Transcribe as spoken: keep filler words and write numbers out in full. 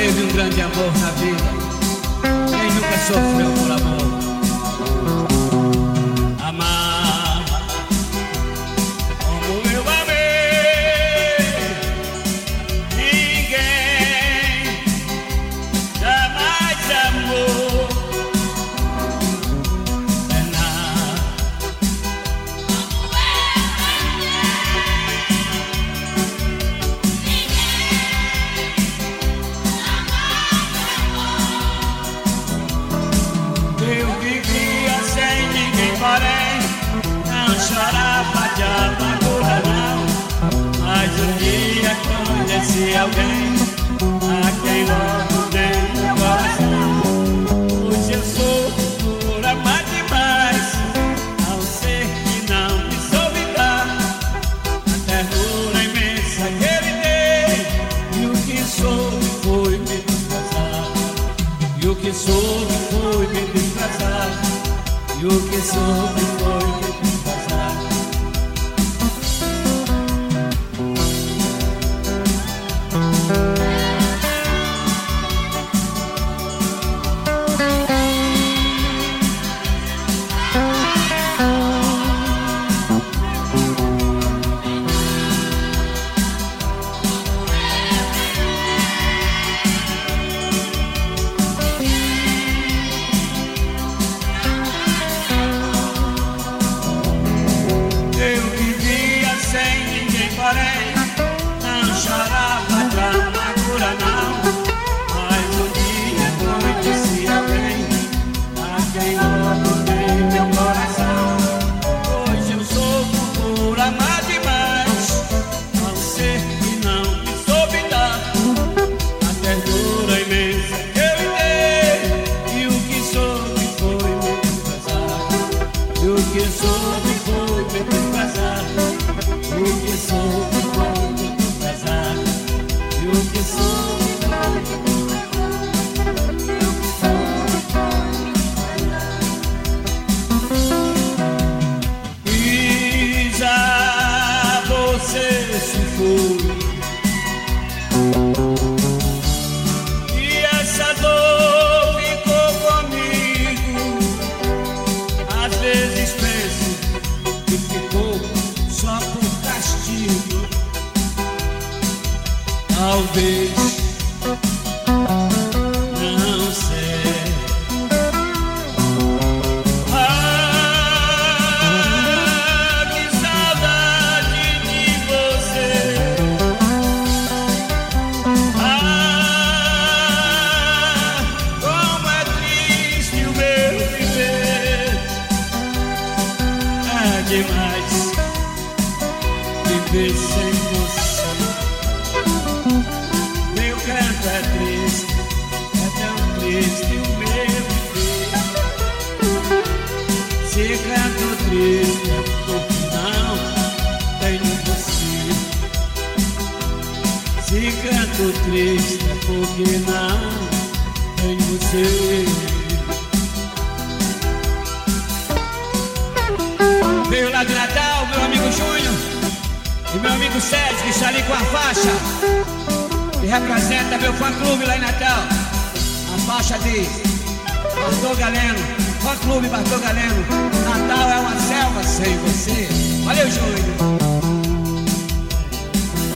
teve um grande amor na vida? Quem nunca sofreu por amor? Amar como eu amei, ninguém jamais amou. Penar como eu Eu vivia sem ninguém, porém não chorava de amargura não. Mas um dia conheci alguém a quem logo dei meu coração. Hoje eu sofro por amar demais, ao ser que não me soube dar a ternura imensa que ele dei. E o que soube foi me desprezar. E o que soube foi me desprezar. E o que soube foi me desprezar. Eu vivia sem ninguém, porém não chorava de amargura não. Mas um dia conheci alguém a quem logo dei meu coração. Hoje eu sofro por amar demais, ao ser que não me soube dar a ternura imensa que eu lhe dei. E o que soube foi me desprezar. E o que soube foi me desprezar. O que soube foi me desprezar. E o que soube foi me desprezar. E já você se foi, e essa dor ficou comigo. Às vezes penso que ficou só por castigo. Talvez, não sei. Ah, que saudade de você. Ah, como é triste o meu viver. É demais viver sem você. Meu canto é triste, é tão triste o meu viver. Se canto triste é porque não tenho você. Se canto triste é porque não tenho você. Veio lá de Natal, meu amigo Júnior e meu amigo Sérgio, que está ali com a faixa que representa meu fã-clube lá em Natal. A faixa diz: Bartô Galeno, fã-clube Bartô Galeno, Natal é uma selva sem você. Valeu, Júnior.